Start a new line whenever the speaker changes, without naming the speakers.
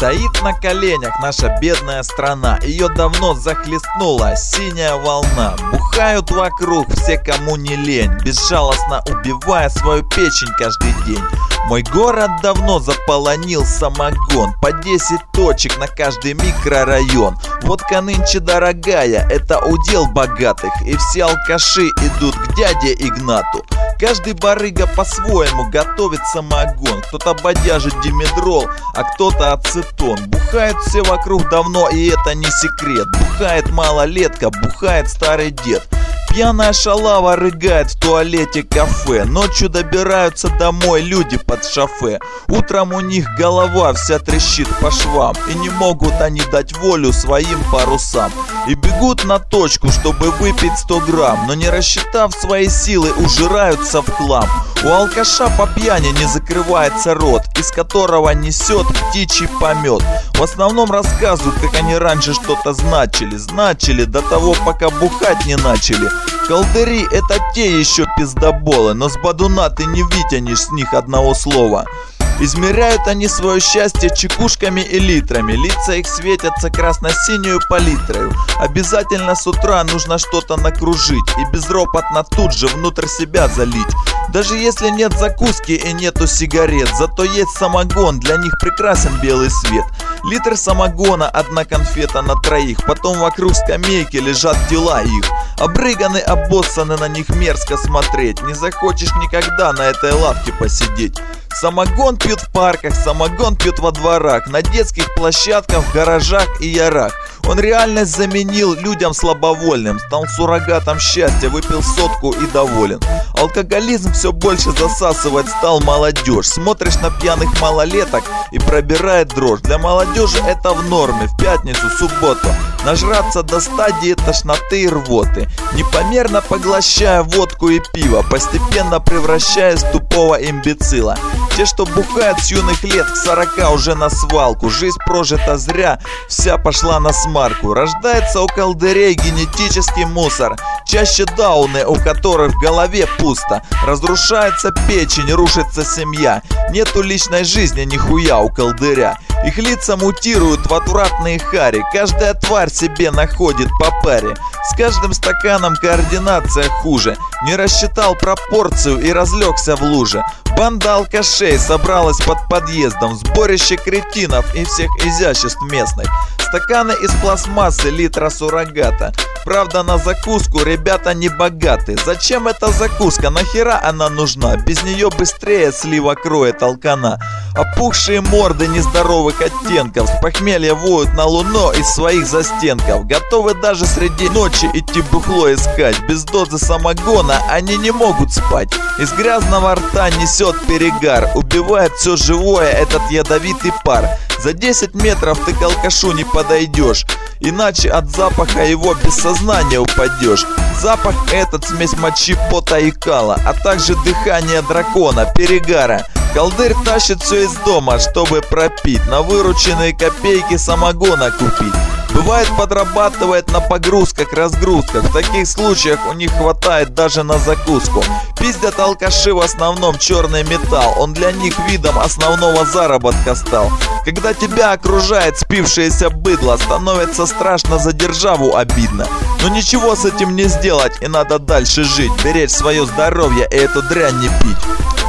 Стоит на коленях наша бедная страна, ее давно захлестнула синяя волна. Бухают вокруг все, кому не лень, безжалостно убивая свою печень каждый день. Мой город давно заполонил самогон, по 10 точек на каждый микрорайон. Водка нынче дорогая, это удел богатых, и все алкаши идут к дяде Игнату. Каждый барыга по-своему готовит самогон. Кто-то бодяжит димедрол, а кто-то ацетон. Бухают все вокруг давно, и это не секрет. Бухает малолетка, бухает старый дед. Пьяная шалава рыгает в туалете кафе. Ночью добираются домой люди под шофе. Утром у них голова вся трещит по швам, и не могут они дать волю своим парусам. И бегут на точку, чтобы выпить 100 грамм, но не рассчитав свои силы, ужираются в хлам. У алкаша по пьяни не закрывается рот, из которого несет птичий помет. В основном рассказывают, как они раньше что-то значили до того, пока бухать не начали. Колдыри — это те еще пиздоболы, но с бадуна ты не вытянешь с них одного слова. Измеряют они свое счастье чекушками и литрами. Лица их светятся красно-синюю палитрою. Обязательно с утра нужно что-то накружить и безропотно тут же внутрь себя залить. Даже если нет закуски и нету сигарет, зато есть самогон, для них прекрасен белый свет. Литр самогона, одна конфета на троих. Потом вокруг скамейки лежат тела их. Обрыганы, обоссаны, на них мерзко смотреть. Не захочешь никогда на этой лавке посидеть. Самогон пьют в парках, самогон пьют во дворах, на детских площадках, в гаражах и ярах. Он реальность заменил людям слабовольным, стал суррогатом счастья, выпил сотку и доволен. Алкоголизм все больше засасывать стал молодежь. Смотришь на пьяных малолеток и пробирает дрожь. Для молодежи это в норме, в пятницу, субботу нажраться до стадии тошноты и рвоты, непомерно поглощая водку и пиво, постепенно превращаясь в тупого имбецила. Те, что бухают с юных лет к 40 уже на свалку. Жизнь прожита зря, вся пошла на смарку. Рождается у колдырей генетический мусор, чаще дауны, у которых в голове пусто. Разрушается печень, рушится семья. Нету личной жизни нихуя у колдыря. Их лица мутируют в отвратные хари. Каждая тварь себе находит по паре. С каждым стаканом координация хуже. Не рассчитал пропорцию и разлегся в луже. Банда алкашей собралась под подъездом. Сборище кретинов и всех изяществ местных. Стаканы из пластмассы, литра суррогата. Правда, на закуску ребята не богаты. Зачем эта закуска? Нахера она нужна? Без нее быстрее слива кроет алкана. Опухшие морды нездоровых оттенков с похмелья воют на луно из своих застенков. Готовы даже среди ночи идти бухло искать. Без дозы самогона они не могут спать. Из грязного рта несет перегар. Убивает все живое этот ядовитый пар. За 10 метров ты к алкашу не подойдешь, иначе от запаха его без сознания упадешь. Запах этот смесь мочи, пота и кала, а также дыхание дракона, перегара. Колдырь тащит все из дома, чтобы пропить, на вырученные копейки самогона купить. Бывает, подрабатывает на погрузках, разгрузках. В таких случаях у них хватает даже на закуску. Пиздят алкаши в основном черный металл. Он для них видом основного заработка стал. Когда тебя окружает спившееся быдло, становится страшно, за державу обидно. Но ничего с этим не сделать, и надо дальше жить, беречь свое здоровье и эту дрянь не пить.